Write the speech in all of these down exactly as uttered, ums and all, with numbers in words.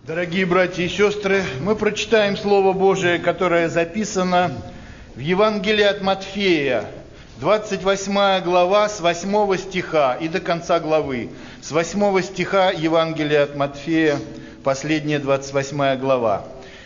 Дорогие братья и сестры, мы прочитаем Слово Божие, которое записано в Евангелии от Матфея, двадцать восьмая глава, с восьмого стиха и до конца главы. С восьмого стиха Евангелия от Матфея, последняя двадцать восьмая глава.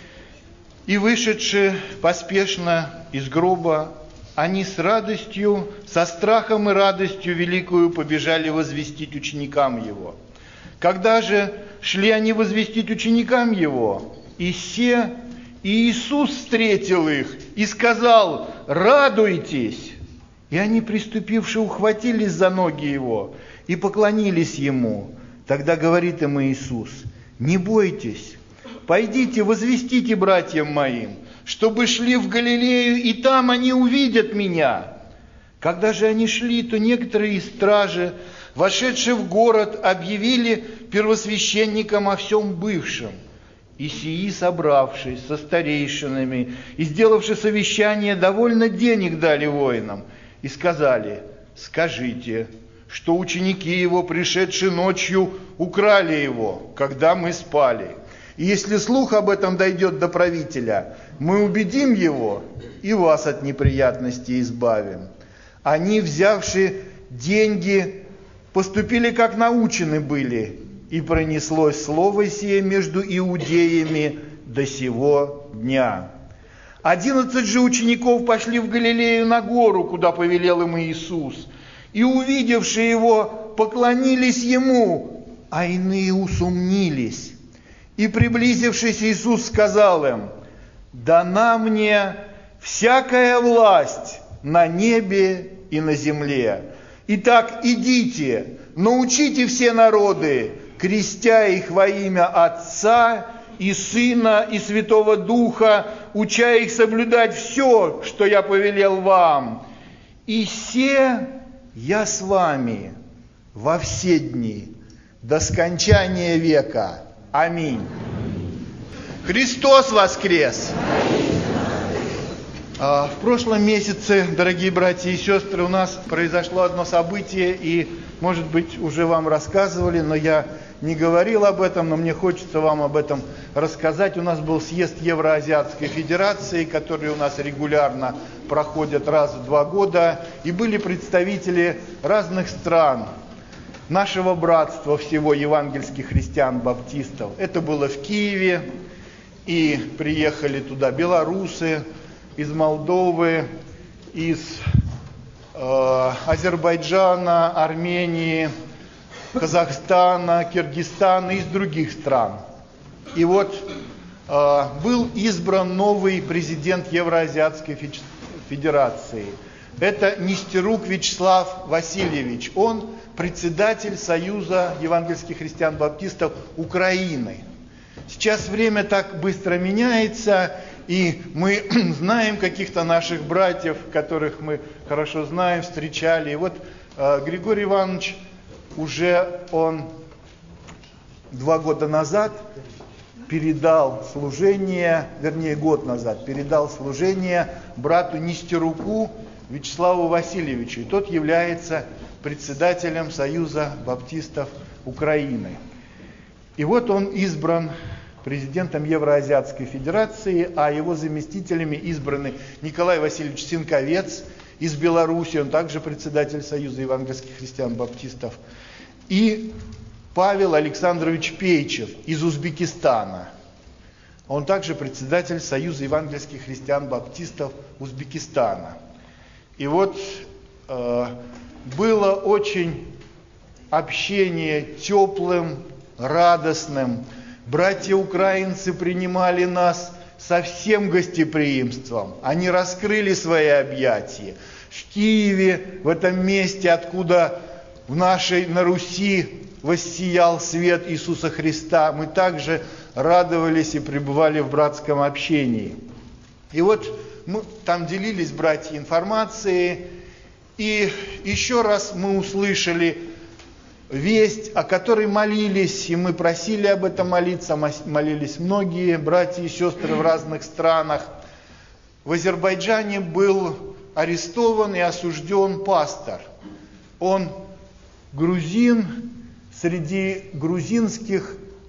«И вышедши поспешно из гроба, они с радостью, со страхом и радостью великую побежали возвестить ученикам Его. Когда же шли они возвестить ученикам Его, и се, и Иисус встретил их и сказал: радуйтесь! И они, приступивши, ухватились за ноги Его и поклонились Ему. Тогда говорит им Иисус: не бойтесь, пойдите, возвестите братьям моим, чтобы шли в Галилею, и там они увидят Меня. Когда же они шли, то некоторые из стражи, вошедшие в город, объявили первосвященникам о всем бывшем. И сии, собравшись со старейшинами и сделавши совещание, довольно денег дали воинам, и сказали: скажите, что ученики Его, пришедшие ночью, украли Его, когда мы спали. И если слух об этом дойдет до правителя, мы убедим его и вас от неприятностей избавим. Они, взявши деньги, поступили, как научены были, и пронеслось слово сие между иудеями до сего дня. Одиннадцать же учеников пошли в Галилею на гору, куда повелел им Иисус, и, увидевши Его, поклонились Ему, а иные усомнились. И, приблизившись, Иисус сказал им: дана мне всякая власть на небе и на земле. Итак, идите, научите все народы, крестя их во имя Отца и Сына и Святого Духа, уча их соблюдать все, что я повелел вам. И се я с вами во все дни, до скончания века. Аминь. Христос воскрес! В прошлом месяце, дорогие братья и сестры, у нас произошло одно событие, и, может быть, уже вам рассказывали, но я не говорил об этом, но мне хочется вам об этом рассказать. У нас был съезд Евроазиатской Федерации, который у нас регулярно проходит раз в два года, и были представители разных стран нашего братства всего евангельских христиан-баптистов. Это было в Киеве, и приехали туда белорусы, из Молдовы, из э, Азербайджана, Армении, Казахстана, Киргизстана и из других стран. И вот э, был избран новый президент Евроазиатской Федерации. Это Нестерук Вячеслав Васильевич. Он председатель Союза евангельских христиан-баптистов Украины. Сейчас время так быстро меняется, и мы знаем каких-то наших братьев, которых мы хорошо знаем, встречали. И вот э, Григорий Иванович уже он два года назад передал служение, вернее год назад, передал служение брату Нестеруку Вячеславу Васильевичу. И тот является председателем Союза баптистов Украины. И вот он избран президентом Евроазиатской Федерации, а его заместителями избраны Николай Васильевич Синковец из Беларуси, он также председатель Союза евангельских христиан-баптистов, и Павел Александрович Пейчев из Узбекистана. Он также председатель Союза евангельских христиан-баптистов Узбекистана. И вот э, было очень общение теплым, радостным. Братья-украинцы принимали нас со всем гостеприимством. Они раскрыли свои объятия. В Киеве, в этом месте, откуда в нашей, на Руси воссиял свет Иисуса Христа, мы также радовались и пребывали в братском общении. И вот мы там делились, братья, информацией, и еще раз мы услышали весть, о которой молились, и мы просили об этом молиться, молились многие братья и сестры в разных странах. В Азербайджане был арестован и осужден пастор. Он грузин, среди грузинских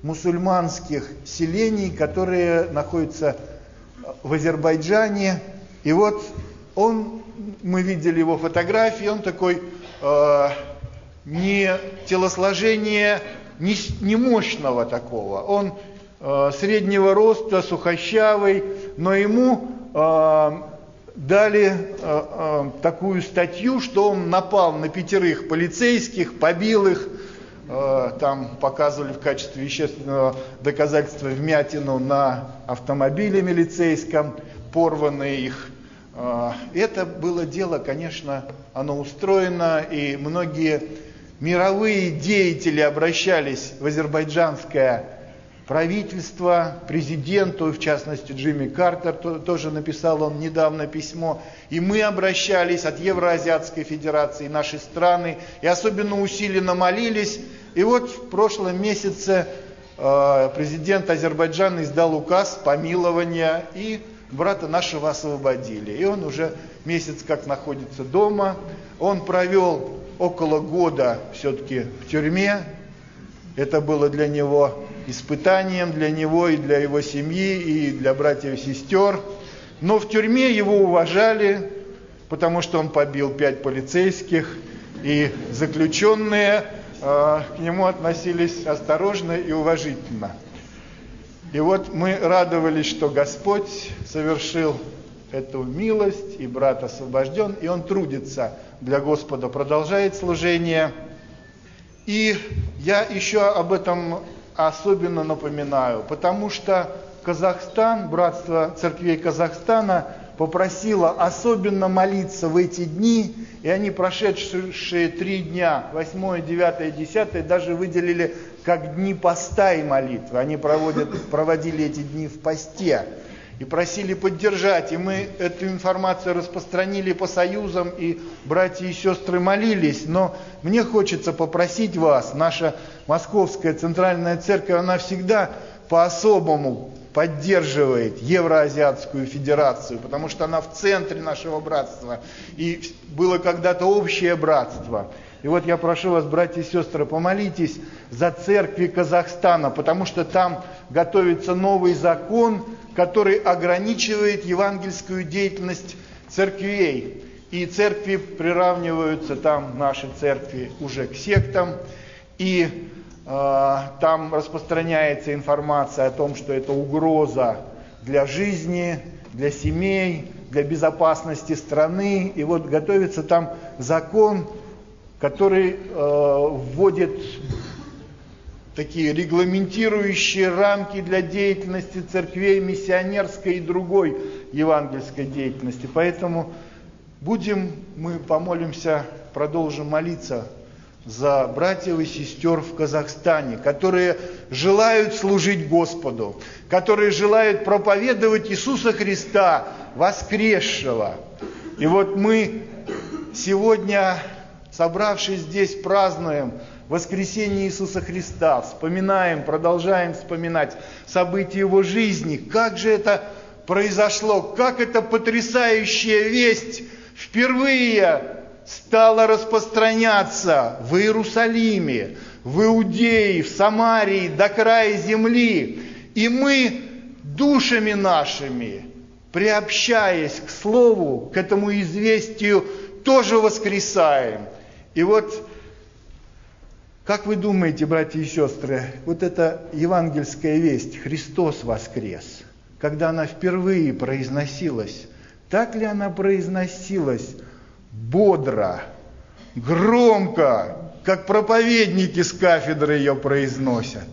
мусульманских селений, которые находятся в Азербайджане. И вот он, мы видели его фотографии, он такой э, не телосложение, не, не мощного такого. Он э, среднего роста, сухощавый, но ему э, дали э, э, такую статью, что он напал на пятерых полицейских, побил их, э, там показывали в качестве вещественного доказательства вмятину на автомобиле милицейском, порванные их. Э, это было дело, конечно, оно устроено, и многие мировые деятели обращались в азербайджанское правительство, президенту, в частности Джимми Картер, тоже написал он недавно письмо, и мы обращались от Евроазиатской Федерации, наши страны, и особенно усиленно молились. И вот в прошлом месяце э, президент Азербайджана издал указ помилования, и брата нашего освободили. И он уже месяц как находится дома, он провел около года все-таки в тюрьме. Это было для него испытанием, для него и для его семьи, и для братьев и сестер. Но в тюрьме его уважали, потому что он побил пять полицейских, и заключенные э, к нему относились осторожно и уважительно. И вот мы радовались, что Господь совершил эту милость, и брат освобожден, и он трудится для Господа, продолжает служение. И я еще об этом особенно напоминаю, потому что Казахстан, Братство церквей Казахстана попросило особенно молиться в эти дни, и они прошедшие три дня, восьмое, девятое, десятое, даже выделили как дни поста и молитвы. Они проводят, проводили эти дни в посте и просили поддержать. И мы эту информацию распространили по союзам, и братья и сестры молились. Но мне хочется попросить вас, наша Московская Центральная Церковь, она всегда по-особому поддерживает Евроазиатскую Федерацию, потому что она в центре нашего братства, и было когда-то общее братство. И вот я прошу вас, братья и сестры, помолитесь за церкви Казахстана, потому что там готовится новый закон, который ограничивает евангельскую деятельность церквей. И церкви приравниваются, там наши церкви, уже к сектам, и э, там распространяется информация о том, что это угроза для жизни, для семей, для безопасности страны. И вот готовится там закон, который э, вводит такие регламентирующие рамки для деятельности церквей, миссионерской и другой евангельской деятельности. Поэтому будем, мы помолимся, продолжим молиться за братьев и сестер в Казахстане, которые желают служить Господу, которые желают проповедовать Иисуса Христа, воскресшего. И вот мы сегодня, собравшись здесь, празднуем воскресение Иисуса Христа, вспоминаем, продолжаем вспоминать события Его жизни. Как же это произошло, как эта потрясающая весть впервые стала распространяться в Иерусалиме, в Иудее, в Самарии, до края земли. И мы душами нашими, приобщаясь к Слову, к этому известию, тоже воскресаем. И вот, как вы думаете, братья и сестры, вот эта евангельская весть, Христос воскрес, когда она впервые произносилась, так ли она произносилась бодро, громко, как проповедники с кафедры ее произносят?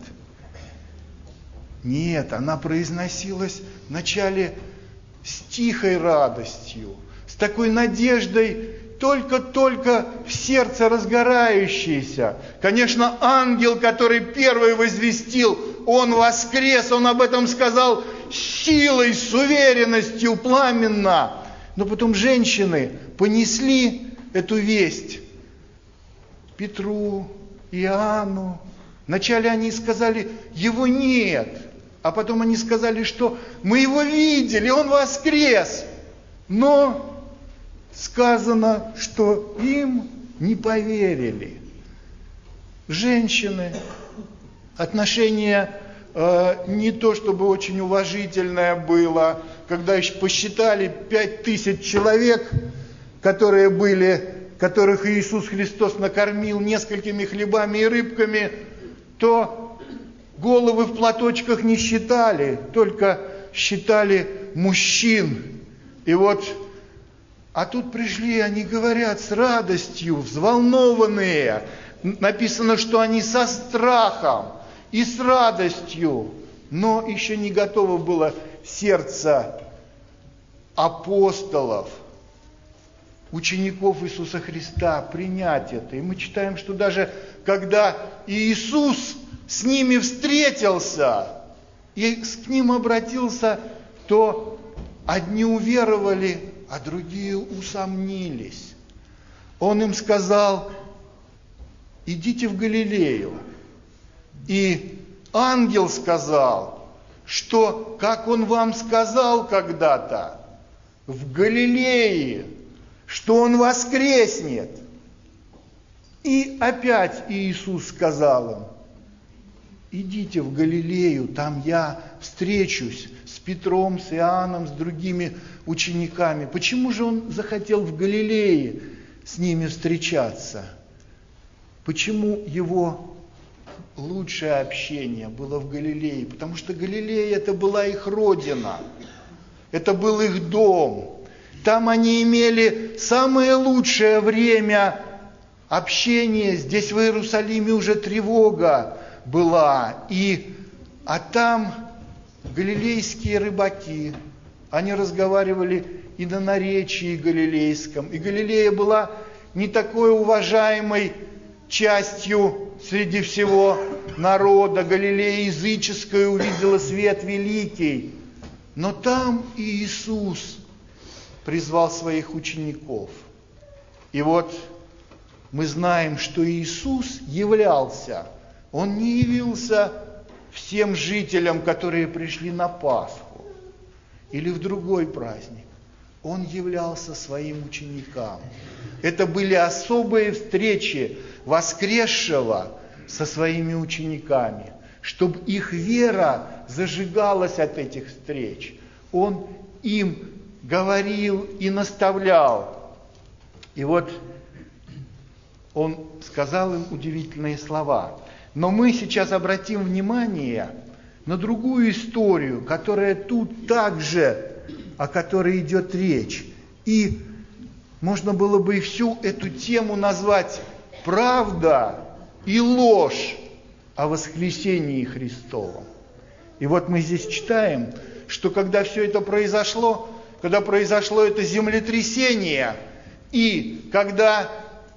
Нет, она произносилась вначале с тихой радостью, с такой надеждой, только-только в сердце разгорающейся. Конечно, ангел, который первый возвестил, он воскрес, он об этом сказал с силой, с уверенностью, пламенно. Но потом женщины понесли эту весть Петру, Иоанну. Вначале они сказали, его нет. А потом они сказали, что мы его видели, он воскрес. Но сказано, что им не поверили. Женщины, отношение э, не то чтобы очень уважительное было, когда еще посчитали пять тысяч человек, которые были, которых Иисус Христос накормил несколькими хлебами и рыбками, то головы в платочках не считали, только считали мужчин. И вот, а тут пришли, они говорят с радостью, взволнованные. Написано, что они со страхом и с радостью, но еще не готово было сердце апостолов, учеников Иисуса Христа принять это. И мы читаем, что даже когда Иисус с ними встретился и к ним обратился, то одни уверовали, а другие усомнились. Он им сказал: идите в Галилею. И ангел сказал, что, как он вам сказал когда-то, в Галилее, что он воскреснет. И опять Иисус сказал им: идите в Галилею, там я встречусь с Петром, с Иоанном, с другими учениками. Почему же он захотел в Галилее с ними встречаться? Почему его лучшее общение было в Галилее? Потому что Галилея — это была их родина, это был их дом. Там они имели самое лучшее время общения. Здесь в Иерусалиме уже тревога была. И, а там галилейские рыбаки, они разговаривали и на наречии галилейском. И Галилея была не такой уважаемой частью среди всего народа. Галилея языческая увидела свет великий. Но там и Иисус призвал своих учеников. И вот мы знаем, что Иисус являлся. Он не явился всем жителям, которые пришли на Пасху или в другой праздник. Он являлся своим ученикам. Это были особые встречи воскресшего со своими учениками, чтобы их вера зажигалась от этих встреч. Он им говорил и наставлял. И вот он сказал им удивительные слова. Но мы сейчас обратим внимание на другую историю, которая тут также, о которой идет речь. И можно было бы и всю эту тему назвать «Правда и ложь о воскресении Христовом». И вот мы здесь читаем, что когда все это произошло, когда произошло это землетрясение, и когда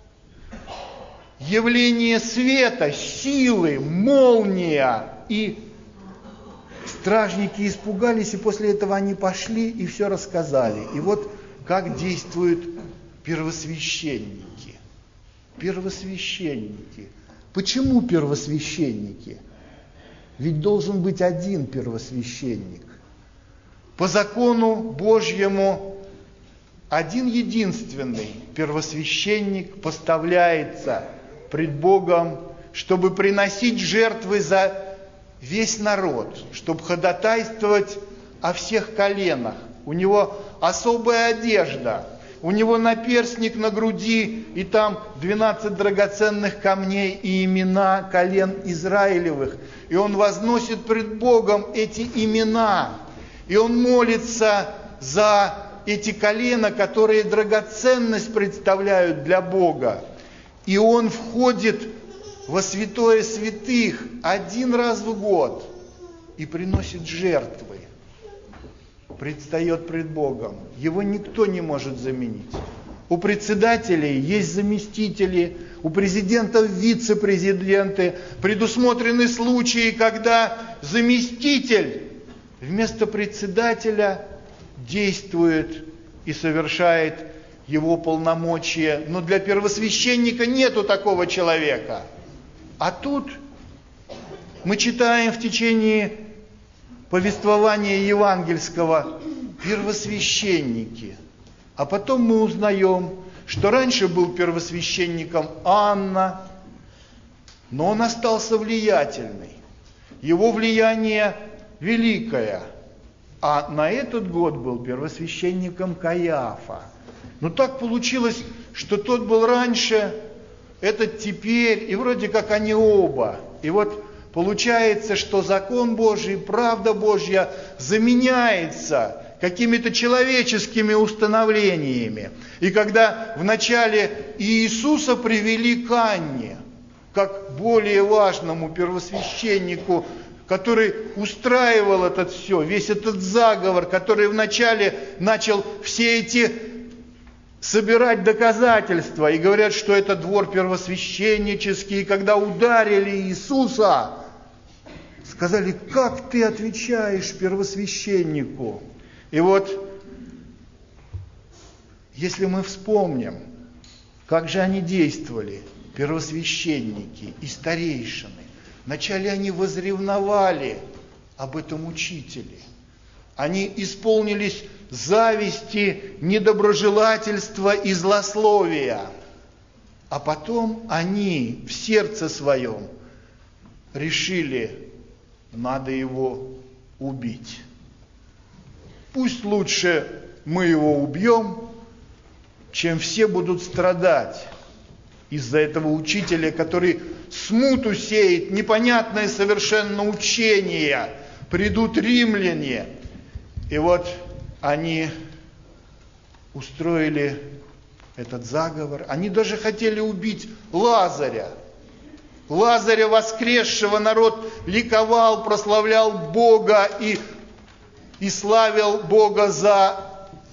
явление света, силы, молния, и стражники испугались, и после этого они пошли и все рассказали. И вот как действуют первосвященники. Первосвященники. Почему первосвященники? Ведь должен быть один первосвященник. По закону Божьему один единственный первосвященник поставляется пред Богом, чтобы приносить жертвы за весь народ, чтобы ходатайствовать о всех коленах. У него особая одежда, у него наперстник на груди, и там двенадцать драгоценных камней и имена колен Израилевых. И он возносит пред Богом эти имена, и он молится за эти колена, которые драгоценность представляют для Бога. И он входит во святое святых один раз в год и приносит жертвы. Предстает пред Богом. Его никто не может заменить. У председателей есть заместители, у президентов вице-президенты. Предусмотрены случаи, когда заместитель вместо председателя действует и совершает его полномочия. Но для первосвященника нету такого человека. А тут мы читаем в течение повествования евангельского первосвященники. А потом мы узнаем, что раньше был первосвященником Анна, но он остался влиятельный. его влияние великое. А на этот год был первосвященником Каиафа. Но так получилось, что тот был раньше, этот теперь, и вроде как они оба. И вот получается, что закон Божий, правда Божья заменяется какими-то человеческими установлениями. И когда вначале Иисуса привели к Анне, как более важному первосвященнику, который устраивал это все, весь этот заговор, который вначале начал все эти собирать доказательства, и говорят, что это двор первосвященнический, и когда ударили Иисуса, сказали: как ты отвечаешь первосвященнику? И вот, если мы вспомним, как же они действовали, первосвященники и старейшины, вначале они возревновали об этом учителе. Они исполнились зависти, недоброжелательства и злословия. А потом они в сердце своем решили: надо его убить. Пусть лучше мы его убьем, чем все будут страдать из-за этого учителя, который смуту сеет, непонятное совершенно учение. Придут римляне. И вот они устроили этот заговор. Они даже хотели убить Лазаря. Лазаря воскресшего, народ ликовал, прославлял Бога и, и славил Бога за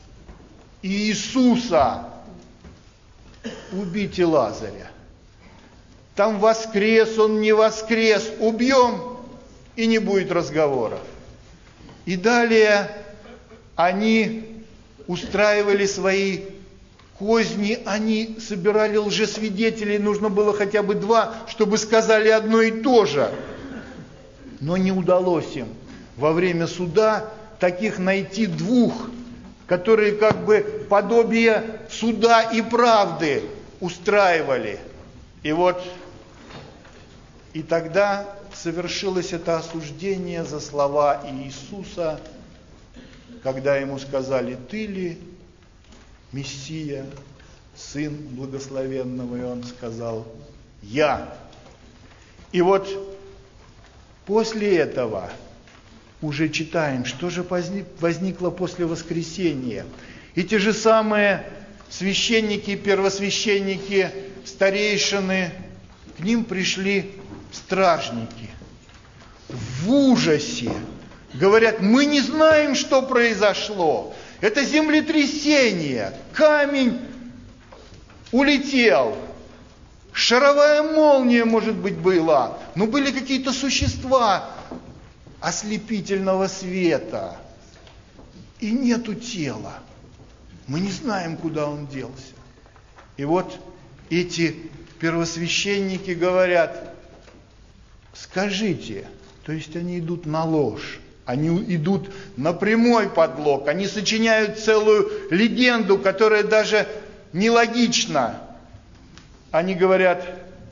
Иисуса. Убейте Лазаря. Там воскрес он, не воскрес. Убьем, и не будет разговоров. И далее они устраивали свои козни, они собирали лжесвидетелей, нужно было хотя бы два, чтобы сказали одно и то же. Но не удалось им во время суда таких найти двух, которые как бы подобие суда и правды устраивали. И вот, и тогда совершилось это осуждение за слова Иисуса, когда ему сказали: ты ли Мессия, Сын Благословенного? И он сказал: я. И вот после этого уже читаем, что же возникло после воскресения. И те же самые священники, первосвященники, старейшины, к ним пришли стражники в ужасе. Говорят: мы не знаем, что произошло. Это землетрясение, камень улетел, шаровая молния, может быть, была, но были какие-то существа ослепительного света, и нету тела. Мы не знаем, куда он делся. И вот эти первосвященники говорят: скажите, то есть они идут на ложь, они идут на прямой подлог, они сочиняют целую легенду, которая даже нелогична. Они говорят: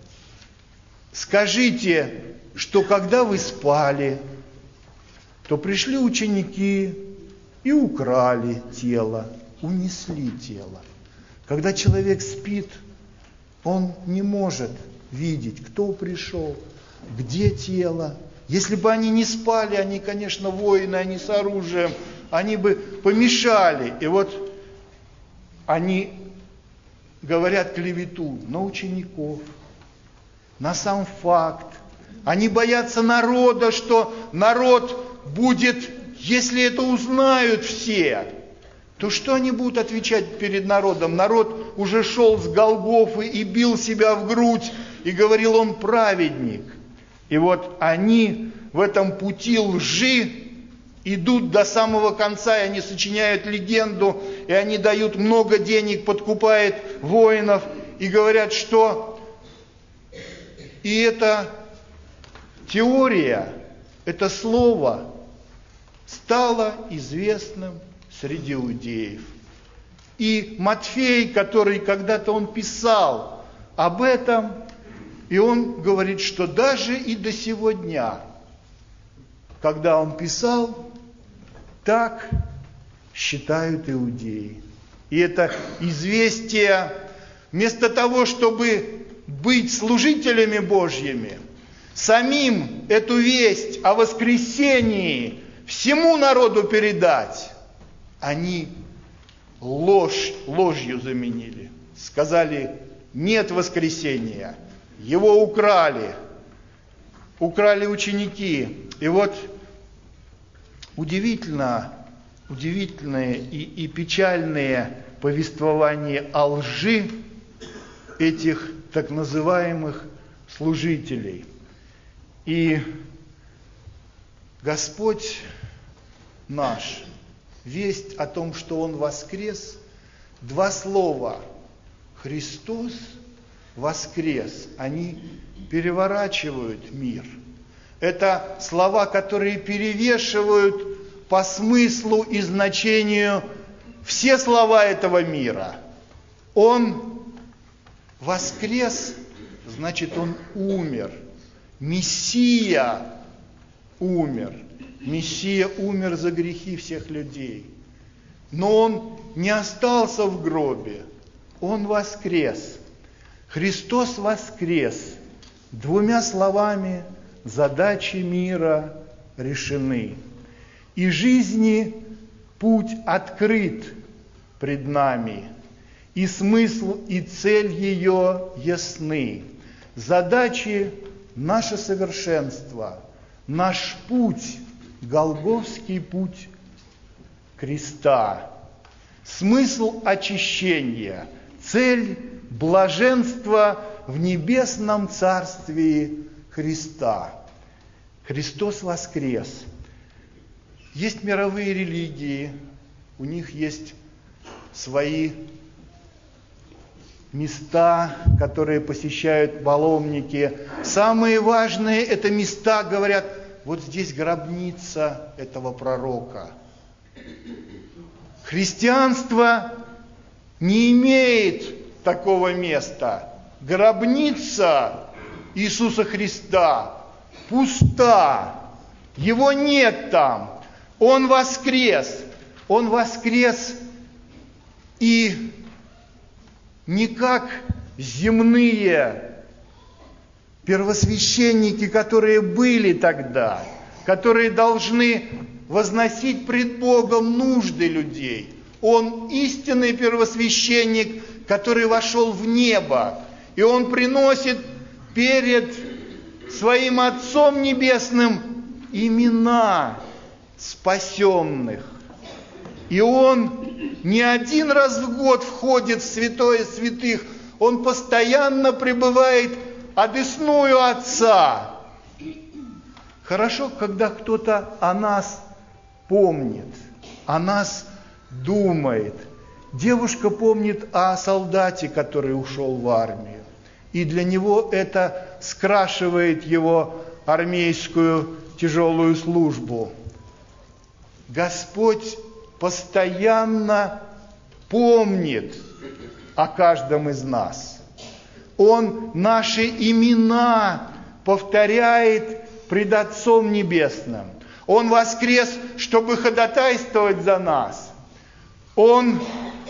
скажите, что когда вы спали, то пришли ученики и украли тело, унесли тело. Когда человек спит, он не может видеть, кто пришел, где тело. Если бы они не спали, они, конечно, воины, они с оружием, они бы помешали. И вот они говорят клевету на учеников, на сам факт. Они боятся народа, что народ будет, если это узнают все, то что они будут отвечать перед народом? Народ уже шел с Голгофы и бил себя в грудь, и говорил: он праведник. И вот они в этом пути лжи идут до самого конца, и они сочиняют легенду, и они дают много денег, подкупают воинов, и говорят, что и эта теория, это слово стало известным среди иудеев. И Матфей, который когда-то он писал об этом, и он говорит, что даже и до сего дня когда он писал, так считают иудеи. И это известие, вместо того, чтобы быть служителями Божьими, самим эту весть о воскресении всему народу передать, они ложь ложью заменили. Сказали, нет воскресения, его украли, украли ученики. И вот удивительно, удивительные и, и печальные повествования о лжи этих так называемых служителей. И Господь наш, весть о том, что Он воскрес, два слова «Христос воскрес», они переворачивают мир. Это слова, которые перевешивают по смыслу и значению все слова этого мира. Он воскрес, значит, Он умер. Мессия умер. Мессия умер за грехи всех людей. Но Он не остался в гробе. Он воскрес. Христос воскрес. Двумя словами задачи мира решены. И жизни путь открыт пред нами. И смысл, и цель ее ясны. Задачи – наше совершенство, наш путь, голгофский путь креста. Смысл очищения, цель – блаженства в небесном царствии Христа. Христос воскрес. Есть мировые религии, у них есть свои места, которые посещают паломники. Самые важные это места, говорят, вот здесь гробница этого пророка. Христианство не имеет такого места. Гробница Иисуса Христа пуста. Его нет там. Он воскрес. Он воскрес и не как земные первосвященники, которые были тогда, которые должны возносить пред Богом нужды людей. Он истинный первосвященник, который вошел в небо, и он приносит перед своим Отцом Небесным имена спасенных. И он не один раз в год входит в святое святых, он постоянно пребывает одесную Отца. Хорошо, когда кто-то о нас помнит, о нас думает. Девушка помнит о солдате, который ушел в армию. И для него это скрашивает его армейскую тяжелую службу. Господь постоянно помнит о каждом из нас. Он наши имена повторяет пред Отцом Небесным. Он воскрес, чтобы ходатайствовать за нас. Он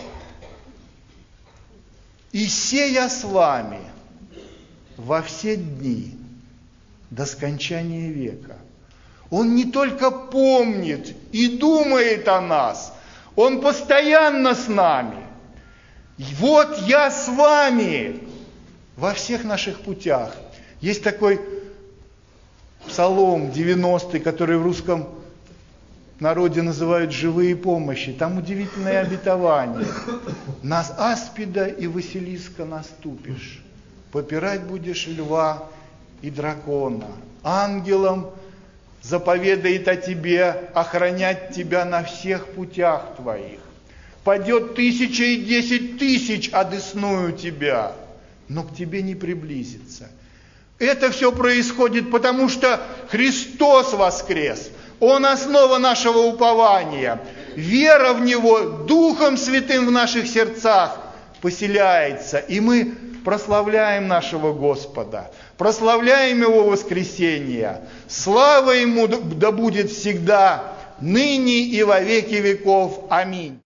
и сея с вами во все дни до скончания века. Он не только помнит и думает о нас, Он постоянно с нами. Вот я с вами во всех наших путях. Есть такой псалом девяностый, который в русском народе называют «живые помощи». Там удивительное обетование. «На аспида и Василиска наступишь, попирать будешь льва и дракона. Ангелам заповедает о тебе охранять тебя на всех путях твоих. Падет тысяча и десять тысяч одесную тебя, но к тебе не приблизится». Это все происходит потому, что Христос воскрес. Он основа нашего упования. Вера в Него Духом Святым в наших сердцах поселяется. И мы прославляем нашего Господа, прославляем Его воскресение. Слава Ему да будет всегда, ныне и во веки веков. Аминь.